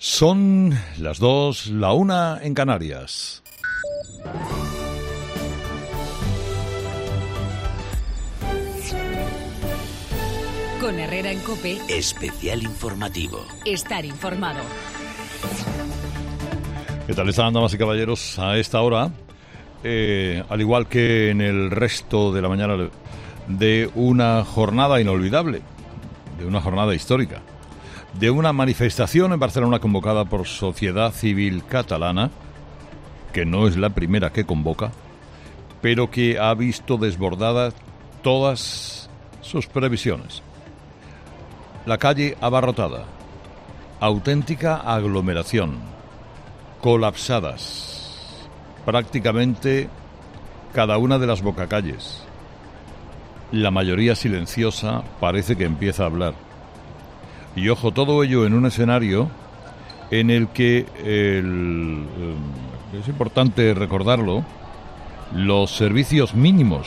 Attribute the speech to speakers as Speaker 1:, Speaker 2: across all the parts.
Speaker 1: Son las 2, la 1 en Canarias.
Speaker 2: Con Herrera en COPE.
Speaker 3: Especial informativo.
Speaker 2: Estar informado.
Speaker 1: ¿Qué tal están, damas y caballeros? A esta hora, al igual que en el resto de la mañana, de una jornada inolvidable, de una jornada histórica, de una manifestación en Barcelona convocada por Sociedad Civil Catalana, que no es la primera que convoca, pero que ha visto desbordadas todas sus previsiones. La calle abarrotada, auténtica aglomeración, colapsadas prácticamente cada una de las bocacalles. La mayoría silenciosa parece que empieza a hablar. Y ojo, todo ello en un escenario en el que es importante recordarlo, los servicios mínimos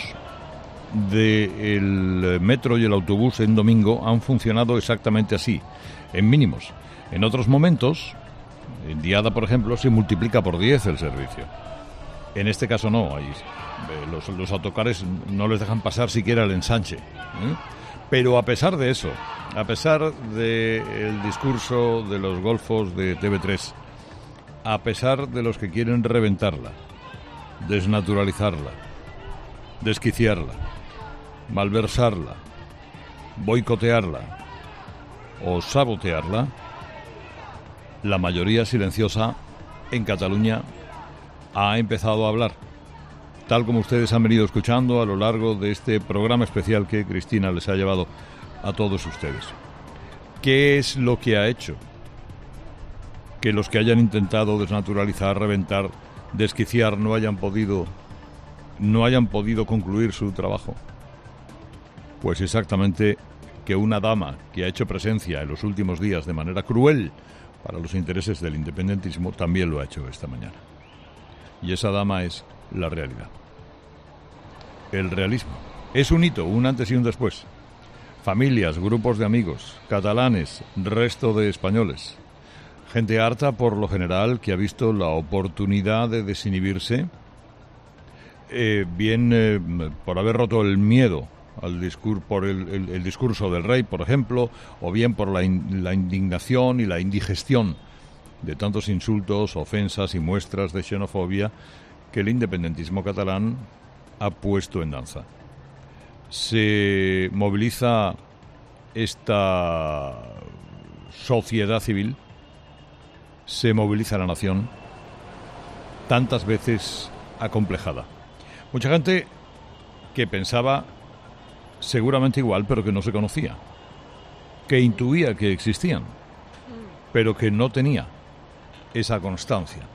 Speaker 1: del metro y el autobús en domingo han funcionado exactamente así, en mínimos. En otros momentos, en Diada, por ejemplo, se multiplica por 10 el servicio. En este caso no, los autocares no les dejan pasar siquiera el ensanche, ¿eh? Pero a pesar de eso, a pesar del discurso de los golfos de TV3, a pesar de los que quieren reventarla, desnaturalizarla, desquiciarla, malversarla, boicotearla o sabotearla, la mayoría silenciosa en Cataluña ha empezado a hablar, tal como ustedes han venido escuchando a lo largo de este programa especial que Cristina les ha llevado a todos ustedes. ¿Qué es lo que ha hecho que los que hayan intentado desnaturalizar, reventar, desquiciar no hayan podido concluir su trabajo? Pues exactamente que una dama que ha hecho presencia en los últimos días de manera cruel para los intereses del independentismo también lo ha hecho esta mañana. Y esa dama es la realidad. El realismo. Es un hito, un antes y un después. Familias, grupos de amigos, catalanes, resto de españoles. Gente harta, por lo general, que ha visto la oportunidad de desinhibirse, por haber roto el miedo al por el discurso del rey, por ejemplo, o bien por la indignación y la indigestión de tantos insultos, ofensas y muestras de xenofobia que el independentismo catalán ha puesto en danza. Se moviliza esta sociedad civil, se moviliza la nación, tantas veces acomplejada. Mucha gente que pensaba seguramente igual, pero que no se conocía, que intuía que existían, pero que no tenía esa constancia.